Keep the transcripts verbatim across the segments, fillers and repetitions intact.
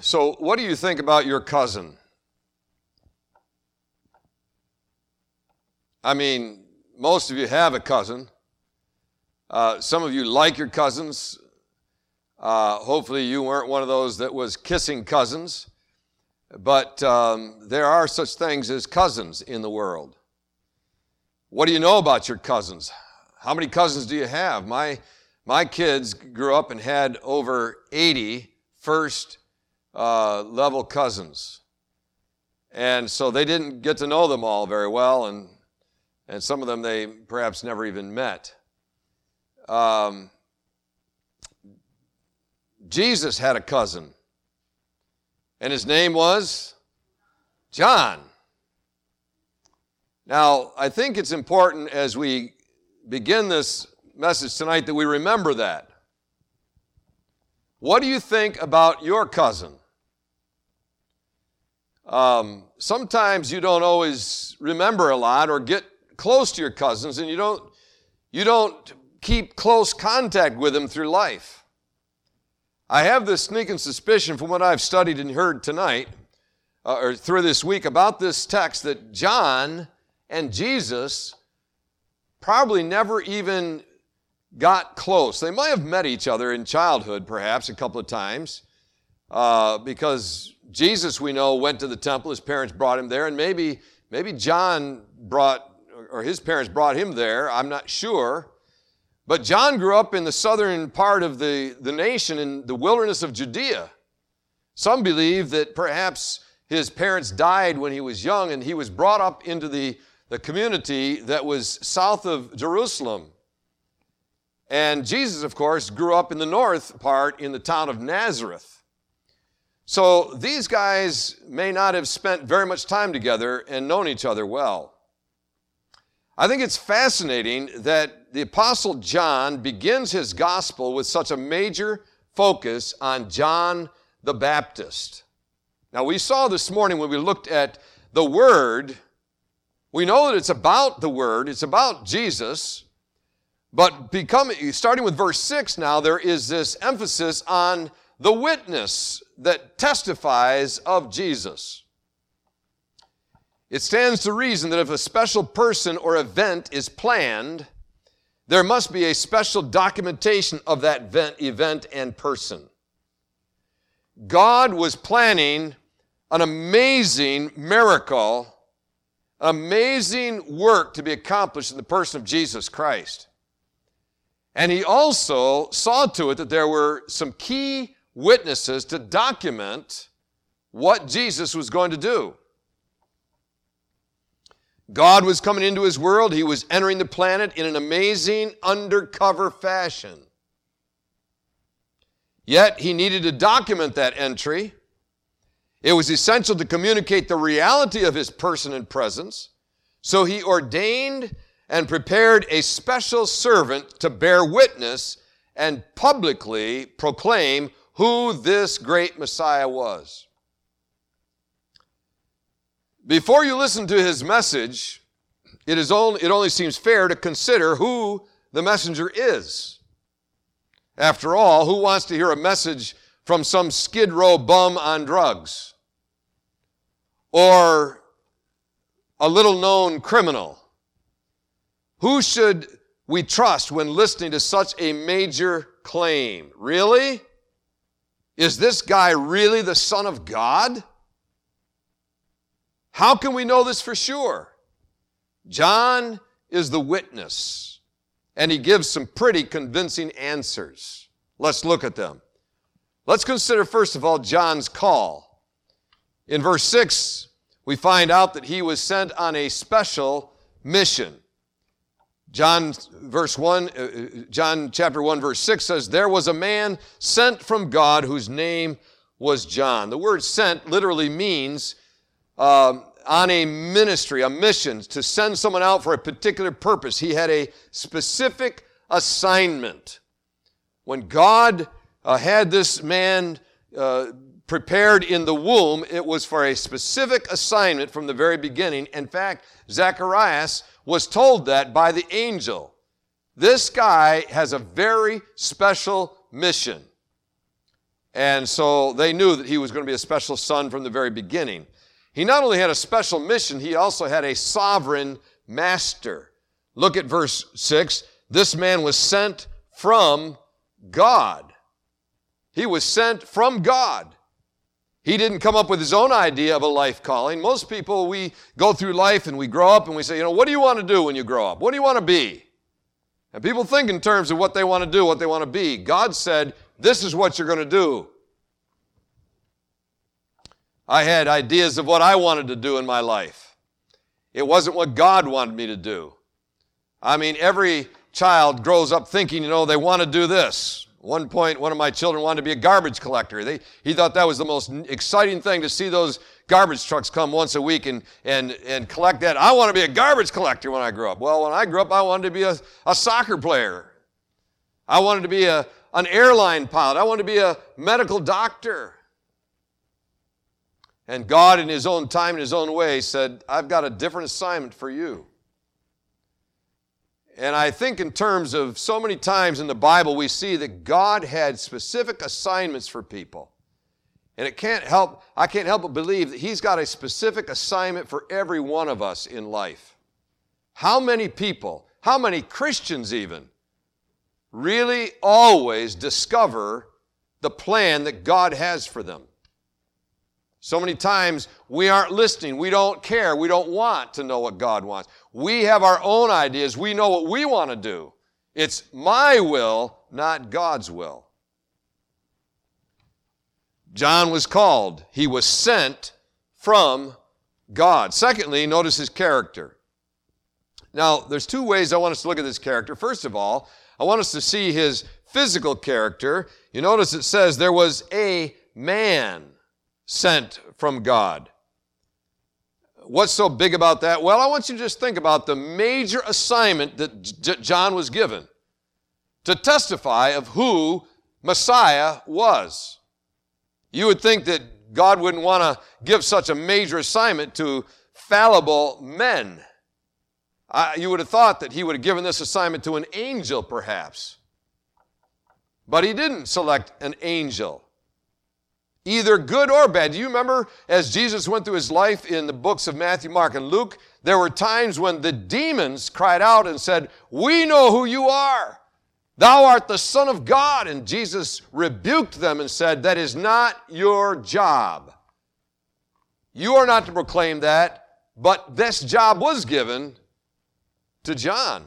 So what do you think about your cousin? I mean, most of you have a cousin. Uh, some of you like your cousins. Uh, hopefully you weren't one of those that was kissing cousins. But um, there are such things as cousins in the world. What do you know about your cousins? How many cousins do you have? My, my kids grew up and had over eighty first uh, level cousins. And so they didn't get to know them all very well, and, and some of them they perhaps never even met. Um, Jesus had a cousin, and his name was John. Now, I think it's important as we begin this message tonight that we remember that. What do you think about your cousin? Um, sometimes you don't always remember a lot or get close to your cousins, and you don't, you don't keep close contact with them through life. I have this sneaking suspicion from what I've studied and heard tonight, uh, or through this week about this text, that John and Jesus probably never even got close. They might have met each other in childhood, perhaps, a couple of times, uh, because Jesus, we know, went to the temple. His parents brought him there, and maybe, maybe John brought, or his parents brought him there. I'm not sure. But John grew up in the southern part of the, the nation in the wilderness of Judea. Some believe that perhaps his parents died when he was young, and he was brought up into the, the community that was south of Jerusalem. And Jesus, of course, grew up in the north part in the town of Nazareth. So these guys may not have spent very much time together and known each other well. I think it's fascinating that the Apostle John begins his gospel with such a major focus on John the Baptist. Now, we saw this morning when we looked at the Word, we know that it's about the Word, it's about Jesus, but becoming, starting with verse six now, there is this emphasis on the witness that testifies of Jesus. It stands to reason that if a special person or event is planned, there must be a special documentation of that event, event and person. God was planning an amazing miracle, an amazing work to be accomplished in the person of Jesus Christ. And he also saw to it that there were some key witnesses to document what Jesus was going to do. God was coming into his world. He was entering the planet in an amazing undercover fashion. Yet he needed to document that entry. It was essential to communicate the reality of his person and presence. So he ordained and prepared a special servant to bear witness and publicly proclaim who this great Messiah was. Before you listen to his message, it is only, it only seems fair to consider who the messenger is. After all, who wants to hear a message from some Skid Row bum on drugs? Or a little-known criminal? Who should we trust when listening to such a major claim? Really? Is this guy really the Son of God? How can we know this for sure? John is the witness, and he gives some pretty convincing answers. Let's look at them. Let's consider, first of all, John's call. In verse six, we find out that he was sent on a special mission. John verse one, uh, John chapter one, verse six says, "There was a man sent from God whose name was John." The word "sent" literally means um, on a ministry, a mission, to send someone out for a particular purpose. He had a specific assignment. When God uh, had this man uh, prepared in the womb, it was for a specific assignment from the very beginning. In fact, Zacharias was told that by the angel. This guy has a very special mission. And so they knew that he was going to be a special son from the very beginning. He not only had a special mission, he also had a sovereign master. Look at verse six. This man was sent from God. He was sent from God. He didn't come up with his own idea of a life calling. Most people, we go through life and we grow up and we say, you know, what do you want to do when you grow up? What do you want to be? And people think in terms of what they want to do, what they want to be. God said, this is what you're going to do. I had ideas of what I wanted to do in my life. It wasn't what God wanted me to do. I mean, every child grows up thinking, you know, they want to do this. At one point, one of my children wanted to be a garbage collector. They, he thought that was the most exciting thing to see those garbage trucks come once a week and, and, and collect that. I want to be a garbage collector when I grow up. Well, when I grew up, I wanted to be a, a soccer player. I wanted to be a, an airline pilot. I wanted to be a medical doctor. And God, in his own time, in his own way, said, I've got a different assignment for you. And I think in terms of so many times in the Bible, we see that God had specific assignments for people. And it can't help, I can't help but believe that he's got a specific assignment for every one of us in life. How many people, how many Christians even, really always discover the plan that God has for them? So many times we aren't listening. We don't care. We don't want to know what God wants. We have our own ideas. We know what we want to do. It's my will, not God's will. John was called. He was sent from God. Secondly, notice his character. Now, there's two ways I want us to look at this character. First of all, I want us to see his physical character. You notice it says there was a man sent from God. What's so big about that? Well, I want you to just think about the major assignment that J- John was given to testify of who Messiah was. You would think that God wouldn't want to give such a major assignment to fallible men. I, you would have thought that he would have given this assignment to an angel, perhaps. But he didn't select an angel, either good or bad. Do you remember as Jesus went through his life in the books of Matthew, Mark, and Luke, there were times when the demons cried out and said, we know who you are. Thou art the Son of God. And Jesus rebuked them and said, that is not your job. You are not to proclaim that, but this job was given to John.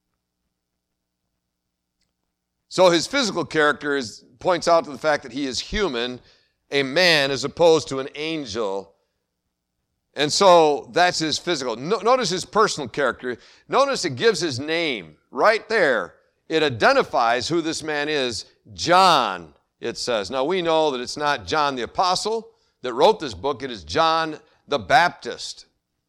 So his physical character is, points out to the fact that he is human, a man as opposed to an angel. And so that's his physical. No, notice his personal character. Notice it gives his name right there. It identifies who this man is. John, it says. Now we know that it's not John the Apostle that wrote this book. It is John the Baptist,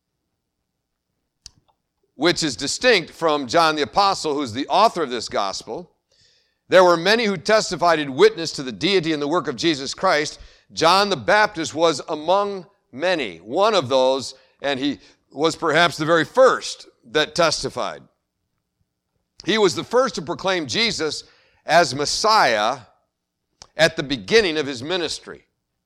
which is distinct from John the Apostle, who's the author of this gospel. There were many who testified in witness to the deity and the work of Jesus Christ. John the Baptist was among many, one of those, and he was perhaps the very first that testified. He was the first to proclaim Jesus as Messiah at the beginning of his ministry.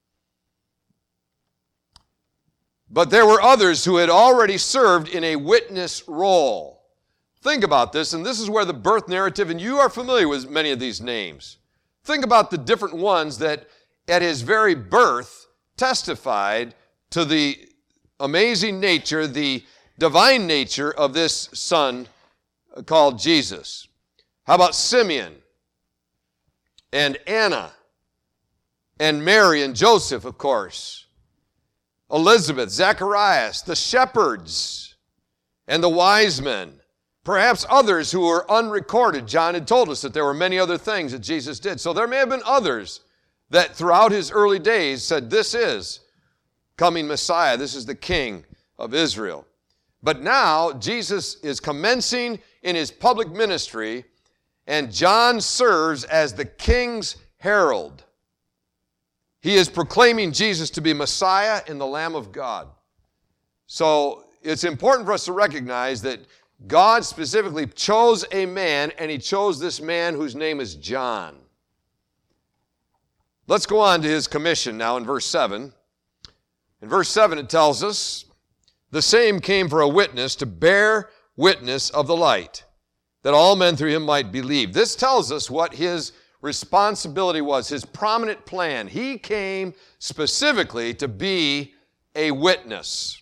But there were others who had already served in a witness role. Think about this, and this is where the birth narrative, and you are familiar with many of these names. Think about the different ones that at his very birth testified to the amazing nature, the divine nature of this son called Jesus. How about Simeon and Anna and Mary and Joseph, of course, Elizabeth, Zacharias, the shepherds and the wise men. Perhaps others who were unrecorded. John had told us that there were many other things that Jesus did. So there may have been others that throughout his early days said, this is coming Messiah. This is the King of Israel. But now Jesus is commencing in his public ministry, and John serves as the King's herald. He is proclaiming Jesus to be Messiah and the Lamb of God. So it's important for us to recognize that God specifically chose a man, and he chose this man whose name is John. Let's go on to his commission now in verse seven. In verse seven it tells us, the same came for a witness to bear witness of the light, that all men through him might believe. This tells us what his responsibility was, his prominent plan. He came specifically to be a witness.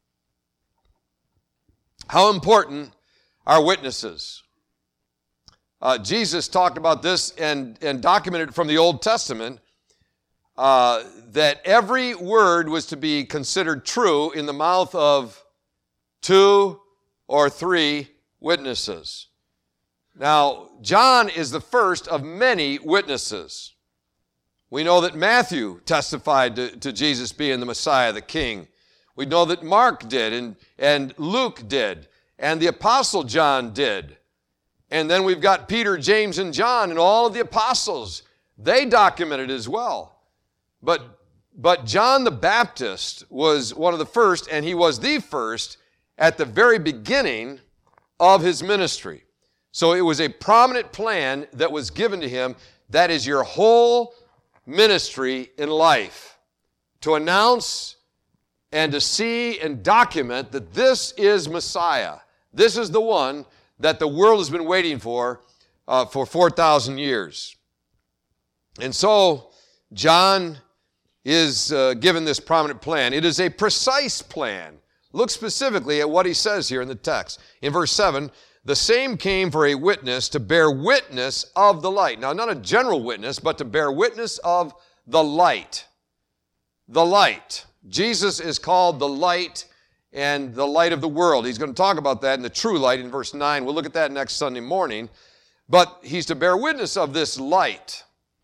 How important are witnesses? Uh, Jesus talked about this and, and documented from the Old Testament uh, that every word was to be considered true in the mouth of two or three witnesses. Now, John is the first of many witnesses. We know that Matthew testified to, to Jesus being the Messiah, the King. We know that Mark did, and, and Luke did, and the Apostle John did. And then we've got Peter, James, and John, and all of the apostles. They documented as well. But, but John the Baptist was one of the first, and he was the first at the very beginning of his ministry. So it was a prominent plan that was given to him. That is your whole ministry in life. To announce and to see and document that this is Messiah. This is the one that the world has been waiting for uh, for four thousand years. And so John is uh, given this prominent plan. It is a precise plan. Look specifically at what he says here in the text. In verse seven, the same came for a witness to bear witness of the light. Now, not a general witness, but to bear witness of the light. The light. Jesus is called the light and the light of the world. He's going to talk about that in the true light in verse nine. We'll look at that next Sunday morning. But he's to bear witness of this light.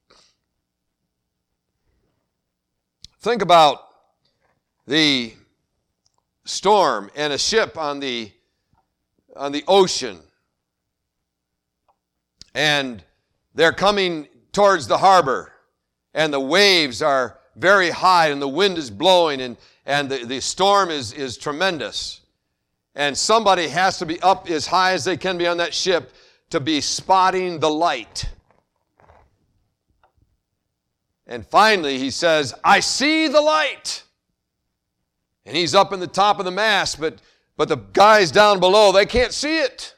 Think about the storm and a ship on the on the ocean. And they're coming towards the harbor. And the waves are very high and the wind is blowing and, and the, the storm is, is tremendous. And somebody has to be up as high as they can be on that ship to be spotting the light. And finally he says, I see the light. And he's up in the top of the mast, but, but the guys down below, they can't see it.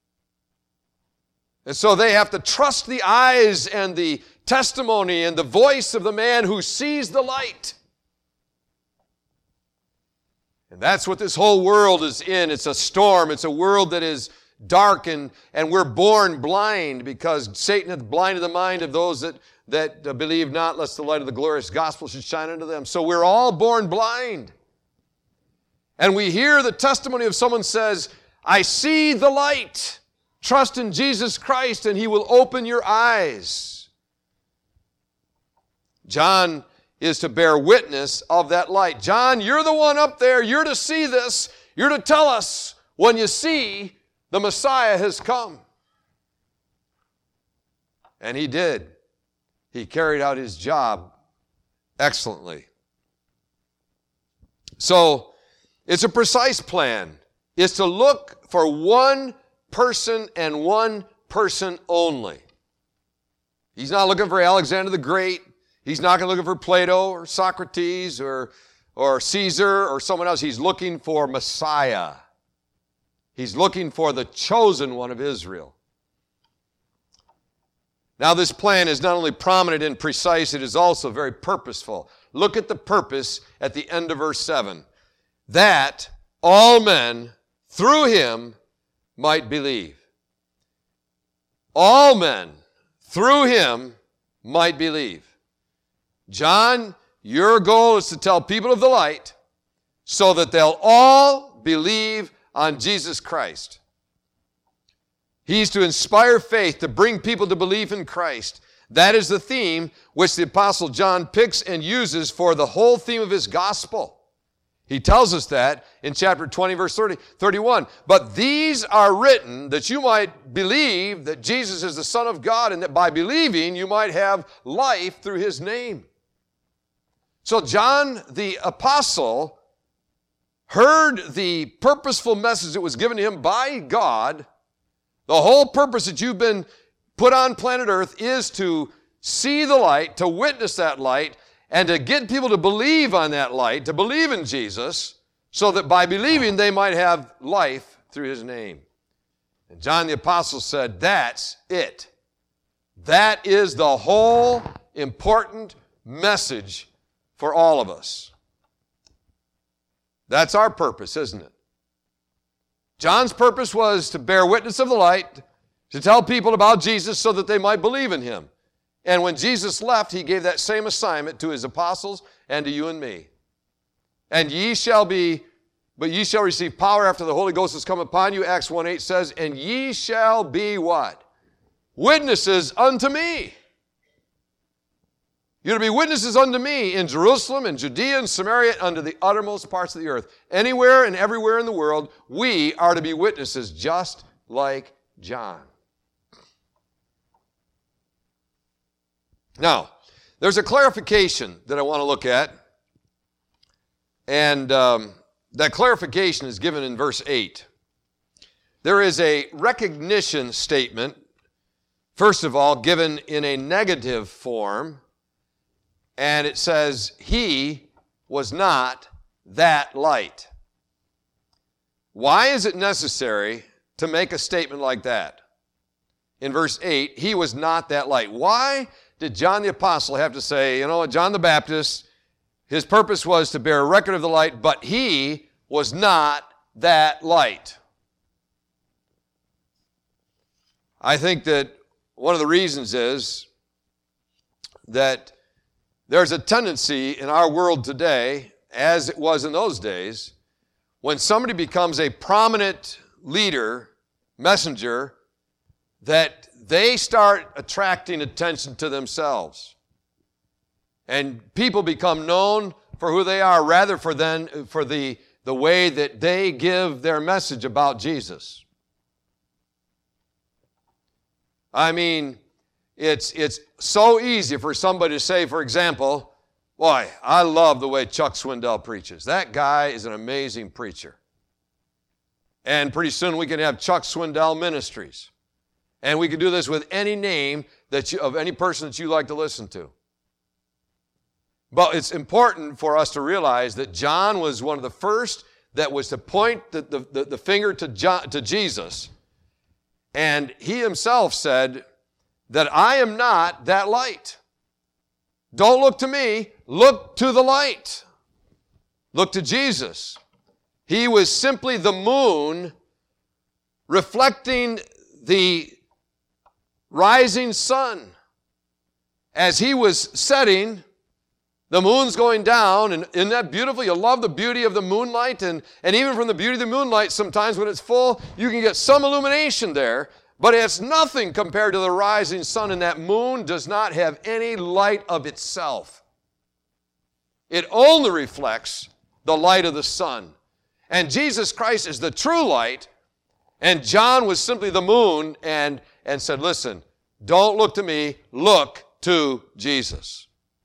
And so they have to trust the eyes and the testimony and the voice of the man who sees the light. And that's what this whole world is in. It's a storm. It's a world that is dark, and, and we're born blind because Satan hath blinded the mind of those that, that uh, believe not, lest the light of the glorious gospel should shine unto them. So we're all born blind. And we hear the testimony of someone says, I see the light. Trust in Jesus Christ and he will open your eyes. John is to bear witness of that light. John, you're the one up there. You're to see this. You're to tell us when you see the Messiah has come. And he did. He carried out his job excellently. So, it's a precise plan. It's to look for one person and one person only. He's not looking for Alexander the Great. He's not going to look for Plato or Socrates or, or Caesar or someone else. He's looking for Messiah. He's looking for the chosen one of Israel. Now, this plan is not only prominent and precise, it is also very purposeful. Look at the purpose at the end of verse seven. That all men through him might believe. All men through him might believe. John, your goal is to tell people of the light so that they'll all believe on Jesus Christ. He's to inspire faith, to bring people to believe in Christ. That is the theme which the Apostle John picks and uses for the whole theme of his gospel. He tells us that in chapter twenty, verse thirty, thirty-one. But these are written that you might believe that Jesus is the Son of God, and that by believing you might have life through his name. So John the apostle heard the purposeful message that was given to him by God. The whole purpose that you've been put on planet Earth is to see the light, to witness that light, and to get people to believe on that light, to believe in Jesus, so that by believing they might have life through his name. And John the Apostle said, that's it. That is the whole important message for all of us. That's our purpose, isn't it? John's purpose was to bear witness of the light, to tell people about Jesus so that they might believe in him. And when Jesus left, he gave that same assignment to his apostles and to you and me. And ye shall be, but ye shall receive power after the Holy Ghost has come upon you, Acts one eight says, and ye shall be what? Witnesses unto me. You're to be witnesses unto me in Jerusalem and Judea and Samaria unto the uttermost parts of the earth. Anywhere and everywhere in the world, we are to be witnesses just like John. Now, there's a clarification that I want to look at, and um, that clarification is given in verse eight. There is a recognition statement, first of all, given in a negative form, and it says, he was not that light. Why is it necessary to make a statement like that? In verse eight, he was not that light. Why did John the Apostle have to say, you know, John the Baptist, his purpose was to bear a record of the light, but he was not that light? I think that one of the reasons is that there's a tendency in our world today, as it was in those days, when somebody becomes a prominent leader, messenger, that they start attracting attention to themselves. And people become known for who they are rather for, then, for the, the way that they give their message about Jesus. I mean, it's, it's so easy for somebody to say, for example, boy, I love the way Chuck Swindoll preaches. That guy is an amazing preacher. And pretty soon we can have Chuck Swindoll Ministries. And we can do this with any name that you, of any person that you like to listen to. But it's important for us to realize that John was one of the first that was to point the, the, the, the finger to, John, to Jesus. And he himself said that I am not that light. Don't look to me, look to the light. Look to Jesus. He was simply the moon reflecting the rising sun. As he was setting, the moon's going down, and isn't that beautiful? You love the beauty of the moonlight, and, and even from the beauty of the moonlight, sometimes when it's full, you can get some illumination there, but it's nothing compared to the rising sun, and that moon does not have any light of itself. It only reflects the light of the sun. And Jesus Christ is the true light, and John was simply the moon, and and said, listen, don't look to me, look to Jesus.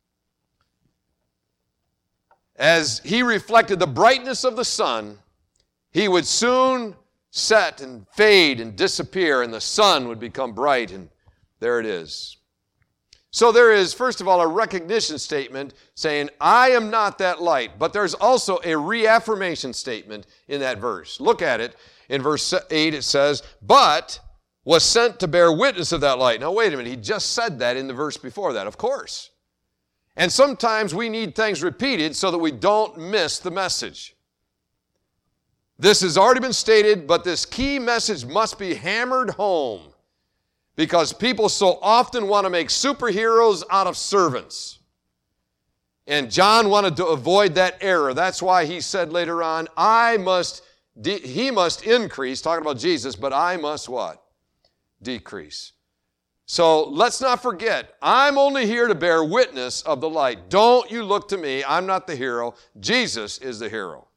As he reflected the brightness of the sun, he would soon set and fade and disappear, and the sun would become bright, and there it is. So there is, first of all, a recognition statement saying, I am not that light, but there's also a reaffirmation statement in that verse. Look at it. In verse eight it says, but was sent to bear witness of that light. Now wait a minute, he just said that in the verse before that, of course. And sometimes we need things repeated so that we don't miss the message. This has already been stated, but this key message must be hammered home because people so often want to make superheroes out of servants. And John wanted to avoid that error. That's why he said later on, I must, de- he must increase, talking about Jesus, but I must what? Decrease. So let's not forget, I'm only here to bear witness of the light. Don't you look to me. I'm not the hero. Jesus is the hero.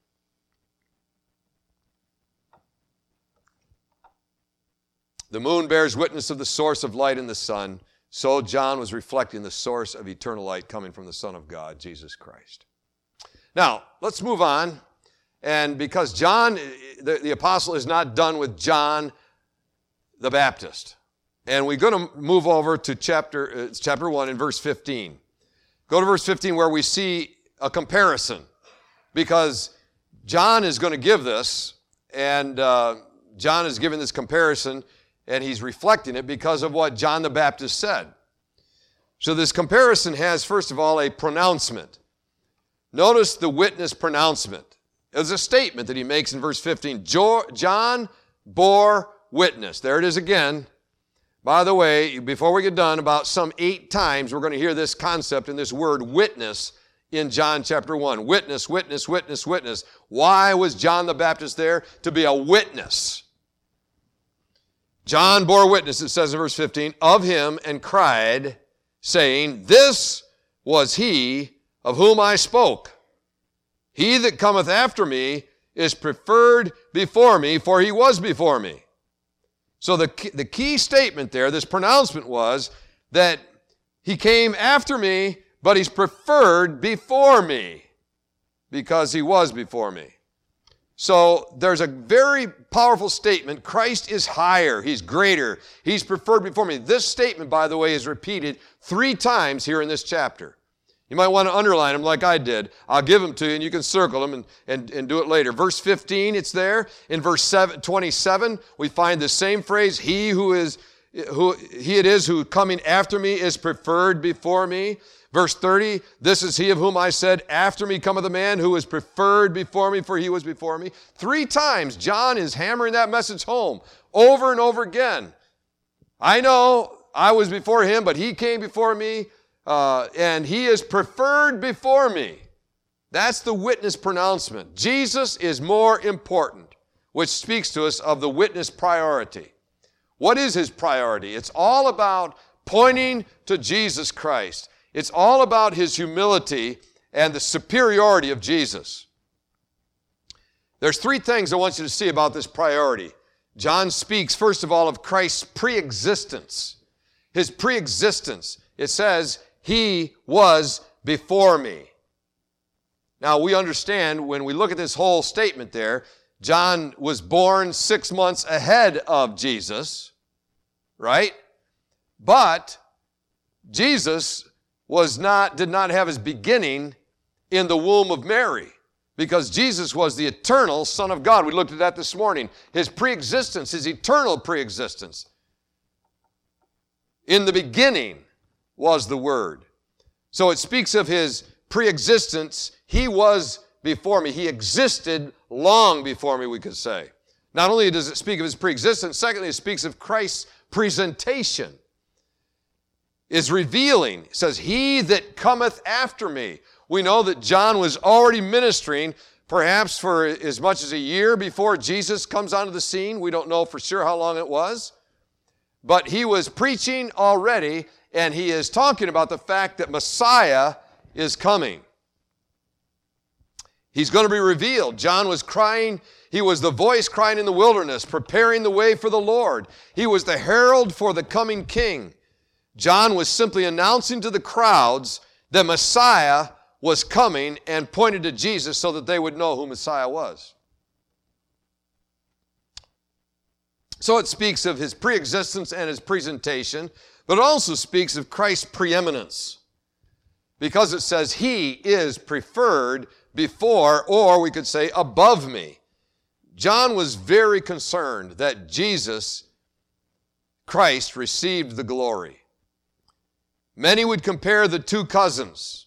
The moon bears witness of the source of light in the sun. So John was reflecting the source of eternal light coming from the Son of God, Jesus Christ. Now, let's move on. And because John, the, the apostle, is not done with John the Baptist. And we're going to move over to chapter, uh, chapter one and verse fifteen. Go to verse fifteen where we see a comparison. Because John is going to give this, and uh, John is giving this comparison, and he's reflecting it because of what John the Baptist said. So this comparison has, first of all, a pronouncement. Notice the witness pronouncement. It's a statement that he makes in verse fifteen. John bore witness. There it is again. By the way, before we get done, about some eight times we're going to hear this concept and this word witness in John chapter one. Witness, witness, witness, witness. Why was John the Baptist there? To be a witness. John bore witness, it says in verse fifteen, of him and cried, saying, this was he of whom I spoke. He that cometh after me is preferred before me, for he was before me. So the key, the key statement there, this pronouncement was that he came after me, but he's preferred before me because he was before me. So there's a very powerful statement. Christ is higher. He's greater. He's preferred before me. This statement, by the way, is repeated three times here in this chapter. You might want to underline them like I did. I'll give them to you, and you can circle them and, and, and do it later. Verse fifteen, it's there. In verse twenty-seven, we find the same phrase, he who is, who he it is who coming after me is preferred before me. Verse thirty, this is he of whom I said, after me cometh a man who is preferred before me, for he was before me. Three times, John is hammering that message home over and over again. I know I was before him, but he came before me. Uh, and he is preferred before me. That's the witness pronouncement. Jesus is more important, which speaks to us of the witness priority. What is his priority? It's all about pointing to Jesus Christ. It's all about his humility and the superiority of Jesus. There's three things I want you to see about this priority. John speaks, first of all, of Christ's preexistence. His preexistence. It says, he was before me. Now, we understand when we look at this whole statement there, John was born six months ahead of Jesus, right? But Jesus was not, did not have his beginning in the womb of Mary, because Jesus was the eternal Son of God. We looked at that this morning. His preexistence, his eternal preexistence. In the beginning was the Word. So it speaks of his preexistence. He was before me. He existed long before me, we could say. Not only does it speak of his preexistence, secondly, it speaks of Christ's presentation. Is revealing. It says, he that cometh after me. We know that John was already ministering perhaps for as much as a year before Jesus comes onto the scene. We don't know for sure how long it was. But he was preaching already, and he is talking about the fact that Messiah is coming. He's going to be revealed. John was crying. He was the voice crying in the wilderness, preparing the way for the Lord. He was the herald for the coming king. John was simply announcing to the crowds that Messiah was coming and pointed to Jesus so that they would know who Messiah was. So it speaks of his preexistence and his presentation, but it also speaks of Christ's preeminence, because it says he is preferred before, or we could say above me. John was very concerned that Jesus Christ received the glory. Many would compare the two cousins.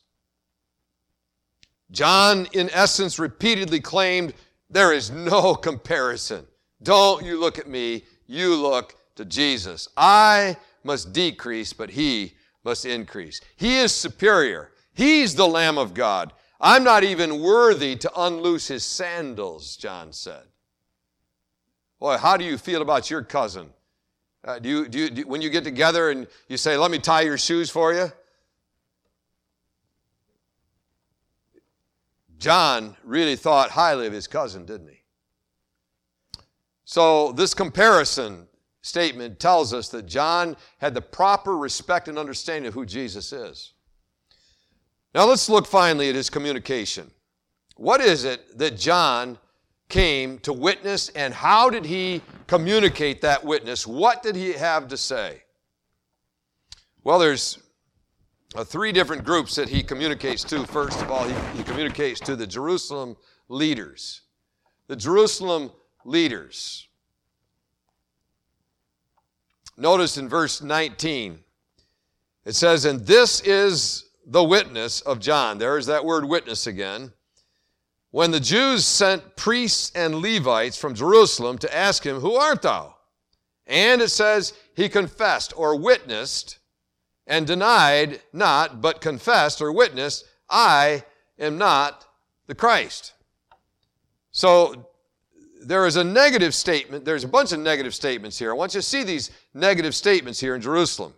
John, in essence, repeatedly claimed, there is no comparison. Don't you look at me, you look to Jesus. I must decrease, but he must increase. He is superior. He's the Lamb of God. I'm not even worthy to unloose his sandals, John said. Boy, how do you feel about your cousin? Uh, do you, do you, do, when you get together and you say, let me tie your shoes for you? John really thought highly of his cousin, didn't he? So this comparison statement tells us that John had the proper respect and understanding of who Jesus is. Now let's look finally at his communication. What is it that John came to witness, and how did he communicate that witness? What did he have to say? Well, there's uh, three different groups that he communicates to. First of all, he, he communicates to the Jerusalem leaders. The Jerusalem leaders. Notice in verse nineteen, it says, "And this is the witness of John." There's that word witness again. "When the Jews sent priests and Levites from Jerusalem to ask him, 'Who art thou?' And it says, he confessed or witnessed and denied not, but confessed or witnessed, 'I am not the Christ.'" So there is a negative statement. There's a bunch of negative statements here. I want you to see these negative statements here in Jerusalem.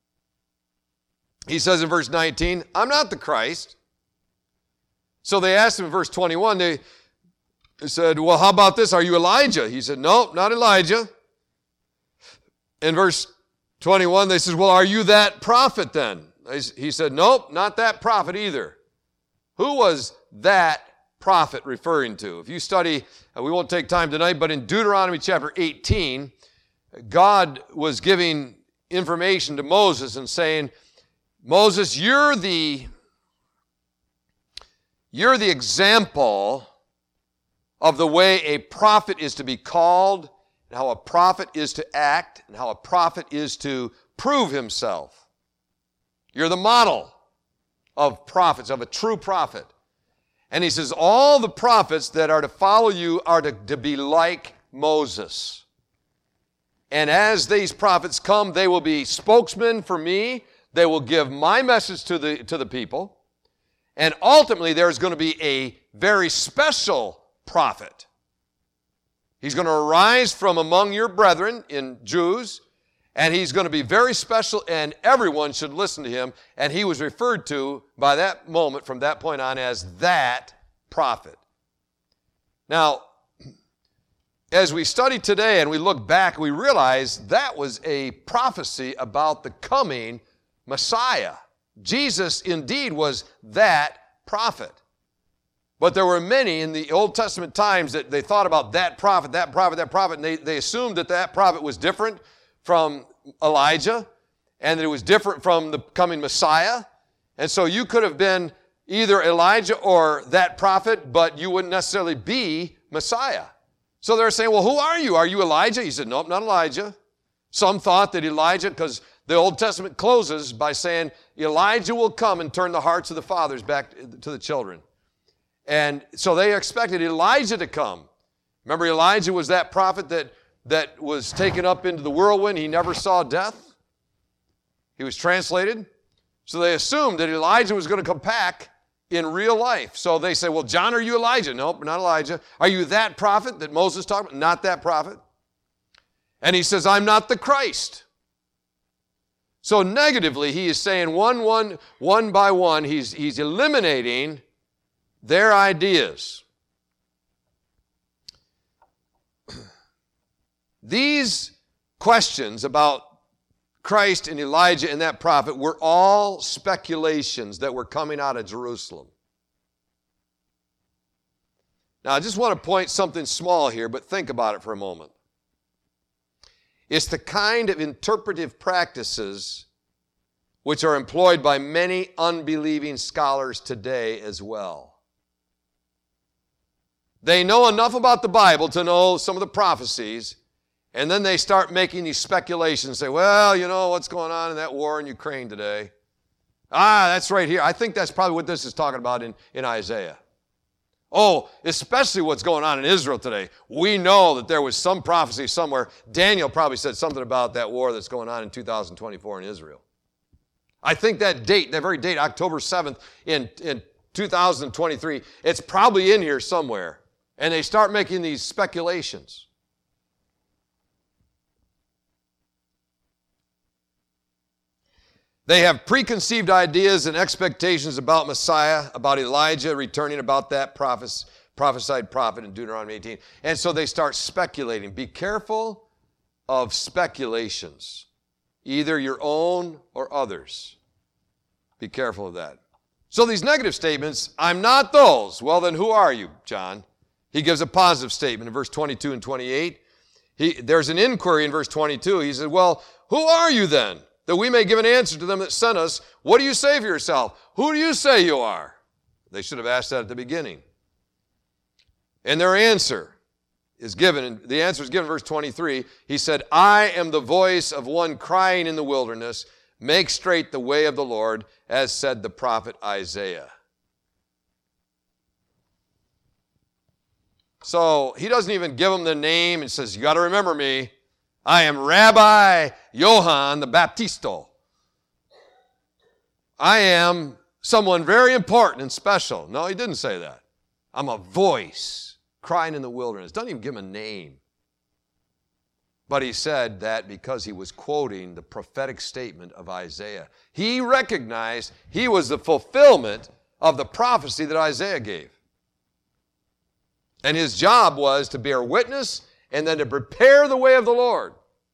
He says in verse nineteen, "I'm not the Christ." So they asked him in verse twenty-one, they said, "Well, how about this? Are you Elijah?" He said, "No, not Elijah." In verse twenty-one, they said, "Well, are you that prophet then?" He said, "Nope, not that prophet either." Who was that prophet referring to? If you study, we won't take time tonight, but in Deuteronomy chapter eighteen, God was giving information to Moses and saying, "Moses, you're the, you're the example of the way a prophet is to be called, and how a prophet is to act, and how a prophet is to prove himself. You're the model of prophets, of a true prophet." And he says, all the prophets that are to follow you are to, to be like Moses. And as these prophets come, they will be spokesmen for me. They will give my message to the, to the people. And ultimately, there's going to be a very special prophet. He's going to arise from among your brethren in Jews, and he's going to be very special, and everyone should listen to him. And he was referred to by that moment, from that point on, as that prophet. Now, as we study today and we look back, we realize that was a prophecy about the coming Messiah. Jesus indeed was that prophet. But there were many in the Old Testament times that they thought about that prophet, that prophet, that prophet, and they, they assumed that that prophet was different from Elijah, and that it was different from the coming Messiah. And so you could have been either Elijah or that prophet, but you wouldn't necessarily be Messiah. So they're saying, well, who are you? Are you Elijah? He said, nope, not Elijah. Some thought that Elijah, because the Old Testament closes by saying Elijah will come and turn the hearts of the fathers back to the children. And so they expected Elijah to come. Remember, Elijah was that prophet that that was taken up into the whirlwind. He never saw death. He was translated. So they assumed that Elijah was going to come back in real life. So they say, well, John, are you Elijah? Nope, not Elijah. Are you that prophet that Moses talked about? Not that prophet. And he says, I'm not the Christ. So negatively, he is saying one, one, one by one, he's, he's eliminating their ideas. These questions about Christ and Elijah and that prophet were all speculations that were coming out of Jerusalem. Now, I just want to point something small here, but think about it for a moment. It's the kind of interpretive practices which are employed by many unbelieving scholars today as well. They know enough about the Bible to know some of the prophecies, and then they start making these speculations, say, well, you know what's going on in that war in Ukraine today. Ah, that's right here. I think that's probably what this is talking about in, in Isaiah. Oh, especially what's going on in Israel today. We know that there was some prophecy somewhere. Daniel probably said something about that war that's going on in two thousand twenty-four in Israel. I think that date, that very date, October seventh in, in two thousand twenty-three, it's probably in here somewhere. And they start making these speculations. They have preconceived ideas and expectations about Messiah, about Elijah returning, about that prophes- prophesied prophet in Deuteronomy eighteen. And so they start speculating. Be careful of speculations, either your own or others. Be careful of that. So these negative statements, I'm not those. Well, then who are you, John? He gives a positive statement in verse twenty-two and twenty-eight. He, there's an inquiry in verse twenty-two. He says, well, who are you then? that we may give an answer to them that sent us. What do you say for yourself? Who do you say you are? They should have asked that at the beginning. And their answer is given, and the answer is given in verse twenty-three. He said, I am the voice of one crying in the wilderness, make straight the way of the Lord, as said the prophet Isaiah. So he doesn't even give them the name and says, you got to remember me. I am Rabbi Yohan the Baptisto. I am someone very important and special. No, he didn't say that. I'm a voice crying in the wilderness. Doesn't even give him a name. But he said that because he was quoting the prophetic statement of Isaiah. He recognized he was the fulfillment of the prophecy that Isaiah gave. And his job was to bear witness and then to prepare the way of the Lord.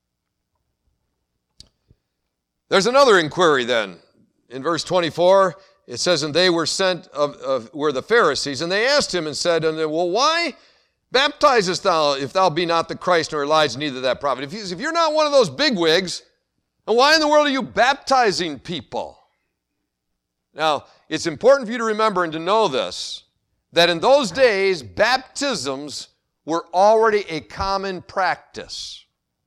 There's another inquiry then. In verse twenty-four, it says, and they were sent of, of were the Pharisees, and they asked him and said, well, why baptizest thou if thou be not the Christ nor Elijah, neither that prophet? If, you, if you're not one of those bigwigs, then why in the world are you baptizing people? Now, it's important for you to remember and to know this, that in those days, baptisms were already a common practice.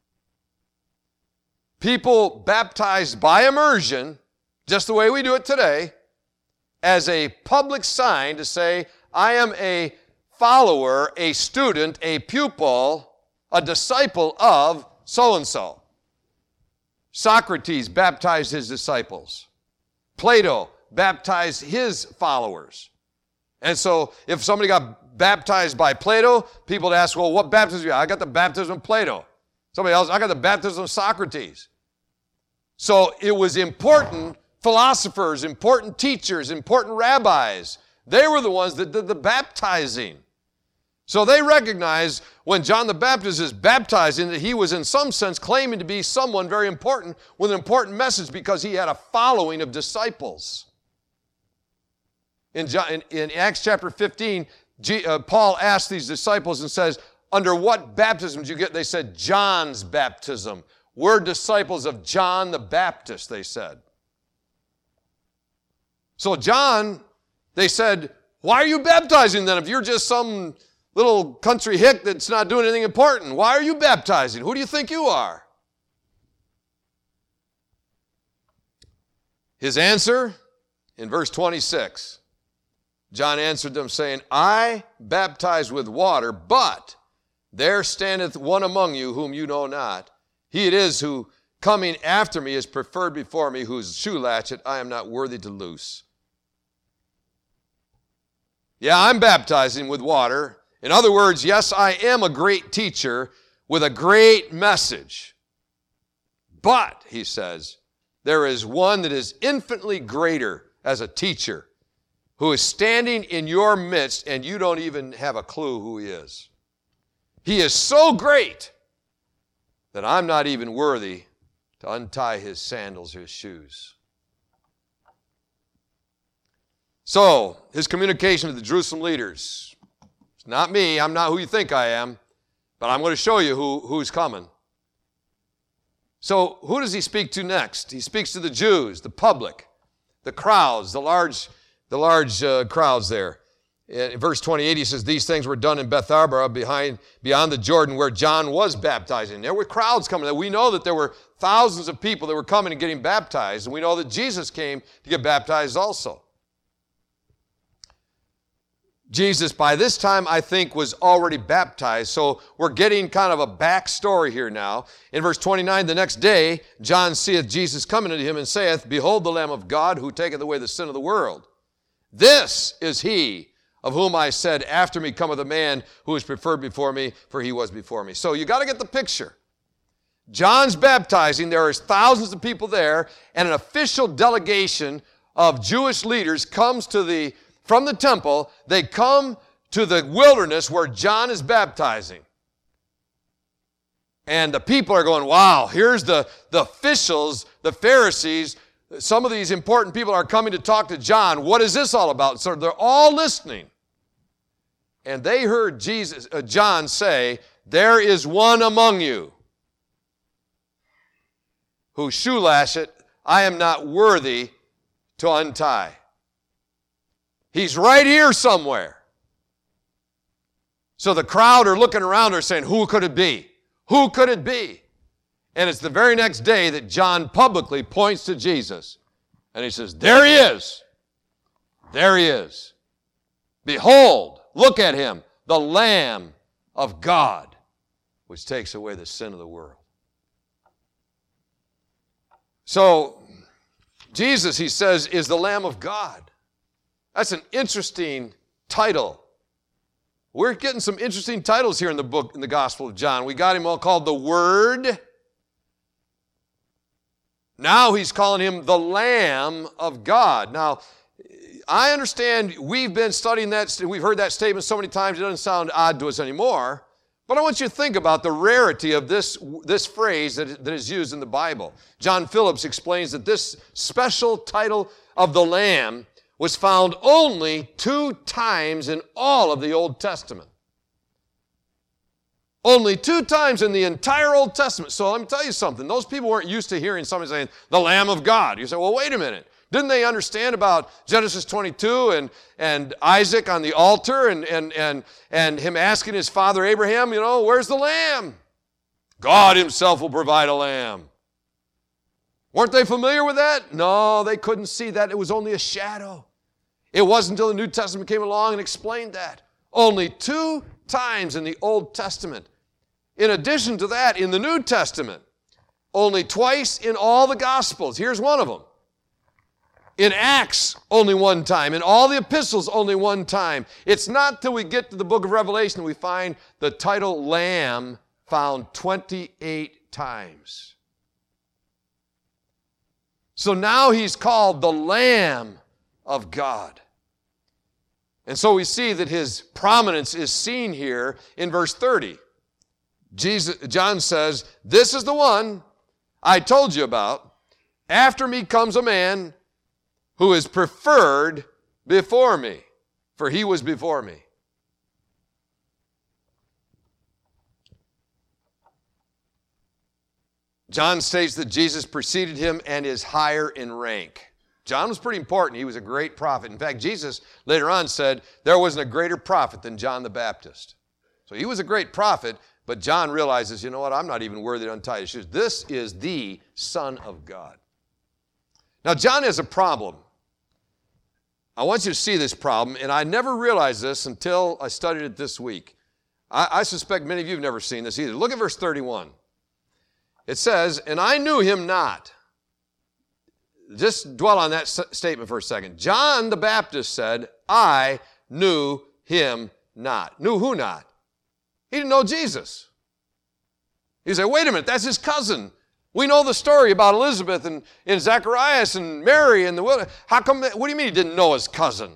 People baptized by immersion, just the way we do it today, as a public sign to say, I am a follower, a student, a pupil, a disciple of so-and-so. Socrates baptized his disciples. Plato baptized his followers. And so if somebody got baptized by Plato, people would ask, well, what baptism do you have? I got the baptism of Plato. Somebody else, I got the baptism of Socrates. So it was important philosophers, important teachers, important rabbis. They were the ones that did the baptizing. So they recognized when John the Baptist is baptizing that he was in some sense claiming to be someone very important with an important message because he had a following of disciples. In, John, in, in Acts chapter fifteen, G, uh, Paul asked these disciples and says, under what baptism did you get? They said, John's baptism. We're disciples of John the Baptist, they said. So John, they said, why are you baptizing then if you're just some little country hick that's not doing anything important? Why are you baptizing? Who do you think you are? His answer in verse twenty-six, John answered them saying, I baptize with water, but there standeth one among you whom you know not. He it is who coming after me is preferred before me, whose shoe latchet I am not worthy to loose. Yeah, I'm baptizing with water. In other words, yes, I am a great teacher with a great message. But, he says, there is one that is infinitely greater as a teacher who is standing in your midst and you don't even have a clue who he is. He is so great that I'm not even worthy to untie his sandals or his shoes. So, his communication to the Jerusalem leaders. It's not me, I'm not who you think I am, but I'm going to show you who, who's coming. So, who does he speak to next? He speaks to the Jews, the public, the crowds, the large, the large uh, crowds there. In verse twenty-eight, he says, these things were done in Bethabara behind, beyond the Jordan where John was baptizing. There were crowds coming. We know that there were thousands of people that were coming and getting baptized, and we know that Jesus came to get baptized also. Jesus, by this time, I think, was already baptized, so we're getting kind of a backstory here now. In verse twenty-nine, the next day, John seeth Jesus coming unto him and saith, behold the Lamb of God who taketh away the sin of the world. This is he of whom I said, after me cometh a man who is preferred before me, for he was before me. So you got to get the picture. John's baptizing, there is thousands of people there, and an official delegation of Jewish leaders comes to the from the temple. They come to the wilderness where John is baptizing. And the people are going, wow, here's the, the officials, the Pharisees. Some of these important people are coming to talk to John. What is this all about? So they're all listening. And they heard Jesus, uh, John say, there is one among you whose shoe latchet I am not worthy to untie. He's right here somewhere. So the crowd are looking around her saying, who could it be? Who could it be? And it's the very next day that John publicly points to Jesus. And he says, there he is. There he is. Behold, look at him, the Lamb of God, which takes away the sin of the world. So, Jesus, he says, is the Lamb of God. That's an interesting title. We're getting some interesting titles here in the book, in the Gospel of John. We got him all called the Word. Now he's calling him the Lamb of God. Now, I understand we've been studying that, we've heard that statement so many times it doesn't sound odd to us anymore. But I want you to think about the rarity of this, this phrase that, that is used in the Bible. John Phillips explains that this special title of the Lamb was found only two times in all of the Old Testament. Only two times in the entire Old Testament. So let me tell you something. Those people weren't used to hearing somebody saying, the Lamb of God. You say, well, wait a minute. Didn't they understand about Genesis twenty-two and, and Isaac on the altar and, and, and, and him asking his father Abraham, you know, where's the lamb? God himself will provide a lamb. Weren't they familiar with that? No, they couldn't see that. It was only a shadow. It wasn't until the New Testament came along and explained that. Only two times in the Old Testament. In addition to that, in the New Testament, only twice in all the Gospels. Here's one of them. In Acts, only one time. In all the epistles, only one time. It's not till we get to the book of Revelation that we find the title Lamb found twenty-eight times. So now he's called the Lamb of God. And so we see that his prominence is seen here in verse thirty. Jesus, John says, this is the one I told you about. After me comes a man who is preferred before me, for he was before me. John states that Jesus preceded him and is higher in rank. John was pretty important. He was a great prophet. In fact, Jesus later on said there wasn't a greater prophet than John the Baptist. So he was a great prophet, but John realizes, you know what, I'm not even worthy to untie his shoes. This is the Son of God. Now, John has a problem. I want you to see this problem, and I never realized this until I studied it this week. I, I suspect many of you have never seen this either. Look at verse thirty-one. It says, and I knew him not. Just dwell on that s- statement for a second. John the Baptist said, I knew him not. Knew who not? He didn't know Jesus. He said, wait a minute, that's his cousin. We know the story about Elizabeth and, and Zacharias and Mary and the, how come, what do you mean he didn't know his cousin?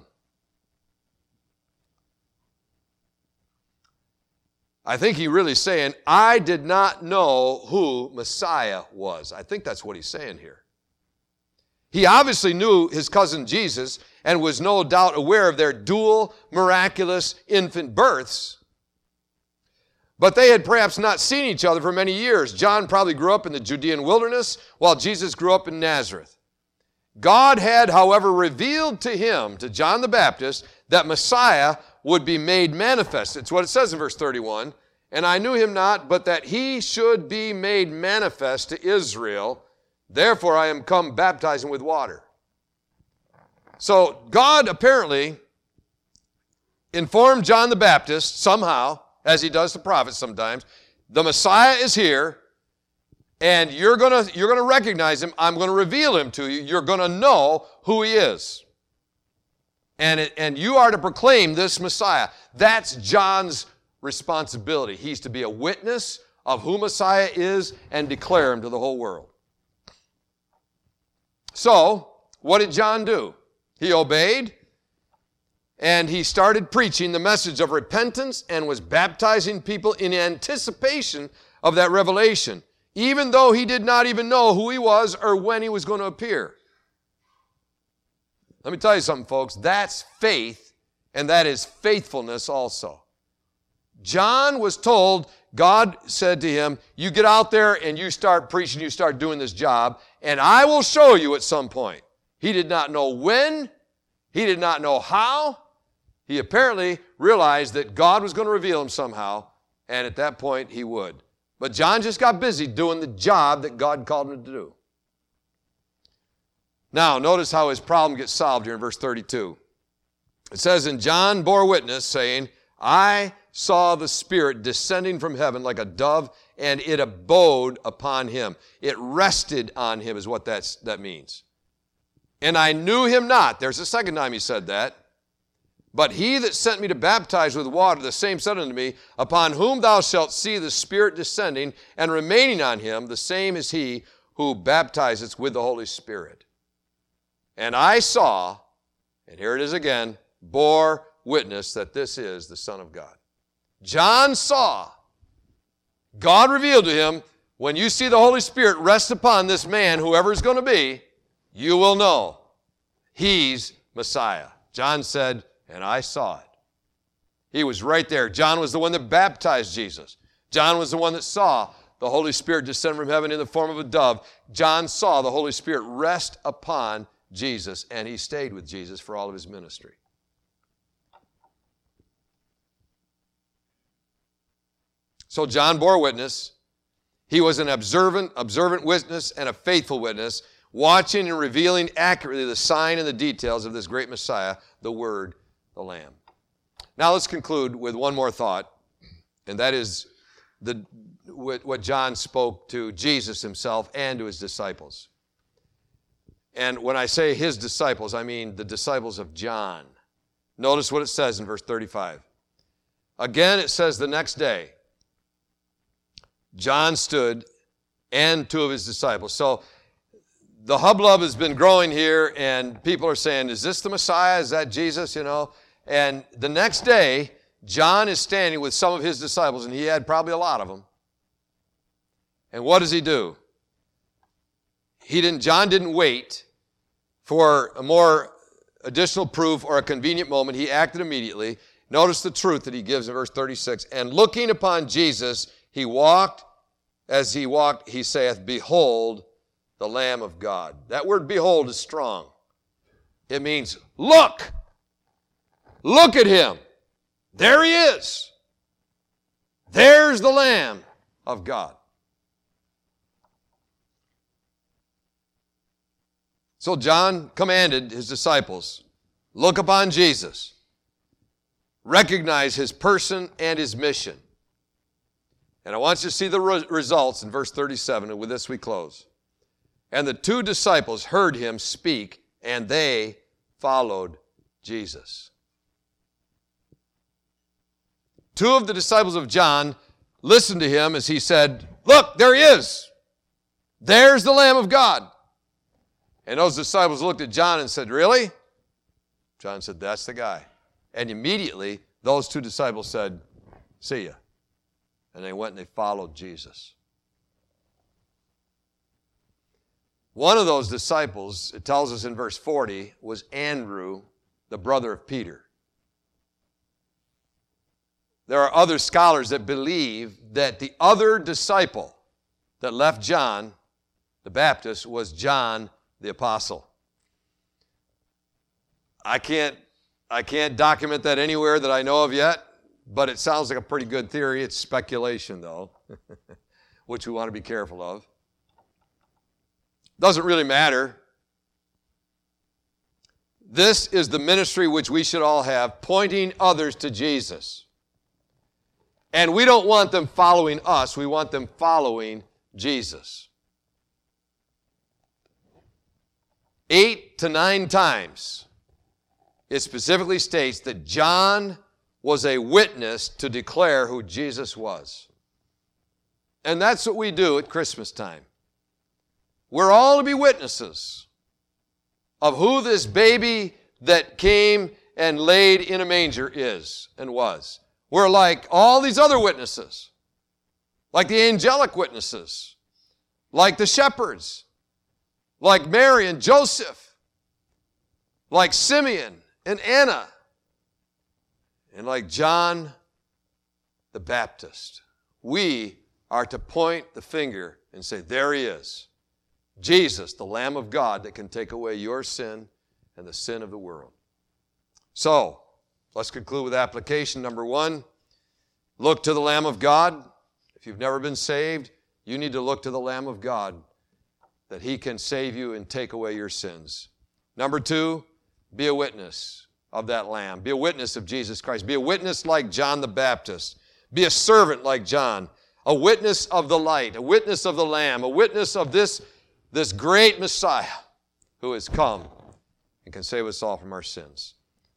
I think he really saying, I did not know who Messiah was. I think that's what he's saying here. He obviously knew his cousin Jesus and was no doubt aware of their dual miraculous infant births. But they had perhaps not seen each other for many years. John probably grew up in the Judean wilderness while Jesus grew up in Nazareth. God had, however, revealed to him, to John the Baptist, that Messiah would be made manifest. It's what it says in verse thirty-one. And I knew him not, but that he should be made manifest to Israel. Therefore I am come baptizing with water. So God apparently informed John the Baptist somehow, as he does the prophets sometimes, the Messiah is here, and you're going to you're going to recognize him. I'm going to reveal him to you. You're going to know who he is. And, it, and you are to proclaim this Messiah. That's John's responsibility. He's to be a witness of who Messiah is and declare him to the whole world. So, what did John do? He obeyed, and he started preaching the message of repentance and was baptizing people in anticipation of that revelation, even though he did not even know who he was or when he was going to appear. Let me tell you something, folks. That's faith, and that is faithfulness also. John was told, God said to him, you get out there and you start preaching, you start doing this job, and I will show you at some point. He did not know when. He did not know how. He apparently realized that God was going to reveal him somehow, and at that point he would. But John just got busy doing the job that God called him to do. Now, notice how his problem gets solved here in verse thirty-two. It says, and John bore witness, saying, I saw the Spirit descending from heaven like a dove, and it abode upon him. It rested on him is what that's, that means. And I knew him not. There's the second time he said that. But he that sent me to baptize with water, the same said unto me, upon whom thou shalt see the Spirit descending and remaining on him, the same is he who baptizeth with the Holy Spirit. And I saw, and here it is again, bore witness that this is the Son of God. John saw. God revealed to him, when you see the Holy Spirit rest upon this man, whoever it's going to be, you will know he's Messiah. John said, and I saw it. He was right there. John was the one that baptized Jesus. John was the one that saw the Holy Spirit descend from heaven in the form of a dove. John saw the Holy Spirit rest upon Jesus, and he stayed with Jesus for all of his ministry. So John bore witness. He was an observant, observant witness and a faithful witness, watching and revealing accurately the sign and the details of this great Messiah, the Word, the Lamb. Now let's conclude with one more thought, and that is the, what John spoke to Jesus himself and to his disciples. And when I say his disciples, I mean the disciples of John. Notice what it says in verse thirty-five. Again, it says the next day, John stood and two of his disciples. So the hubbub has been growing here, and people are saying, is this the Messiah? Is that Jesus? You know? And the next day, John is standing with some of his disciples, and he had probably a lot of them. And what does he do? He didn't, John didn't wait for a more additional proof or a convenient moment. He acted immediately. Notice the truth that he gives in verse thirty-six. And looking upon Jesus, he walked, as he walked, he saith, behold, the Lamb of God. That word behold is strong. It means look. Look at him. There he is. There's the Lamb of God. So John commanded his disciples, look upon Jesus. Recognize his person and his mission. And I want you to see the re- results in verse thirty-seven, and with this we close. And the two disciples heard him speak, and they followed Jesus. Two of the disciples of John listened to him as he said, look, there he is. There's the Lamb of God. And those disciples looked at John and said, really? John said, that's the guy. And immediately, those two disciples said, see ya. And they went and they followed Jesus. One of those disciples, it tells us in verse forty, was Andrew, the brother of Peter. There are other scholars that believe that the other disciple that left John the Baptist was John the Apostle. I can't, I can't document that anywhere that I know of yet, but it sounds like a pretty good theory. It's speculation, though, which we want to be careful of. Doesn't really matter. This is the ministry which we should all have, pointing others to Jesus. And we don't want them following us. We want them following Jesus. Eight to nine times, it specifically states that John was a witness to declare who Jesus was. And that's what we do at Christmas time. We're all to be witnesses of who this baby that came and laid in a manger is and was. We're like all these other witnesses, like the angelic witnesses, like the shepherds, like Mary and Joseph, like Simeon and Anna, and like John the Baptist. we are to point the finger and say, there he is. Jesus, the Lamb of God that can take away your sin and the sin of the world. So, let's conclude with application. Number one, look to the Lamb of God. If you've never been saved, you need to look to the Lamb of God that he can save you and take away your sins. Number two, be a witness of that Lamb. Be a witness of Jesus Christ. Be a witness like John the Baptist. Be a servant like John. A witness of the light. A witness of the Lamb. A witness of this, this great Messiah who has come and can save us all from our sins.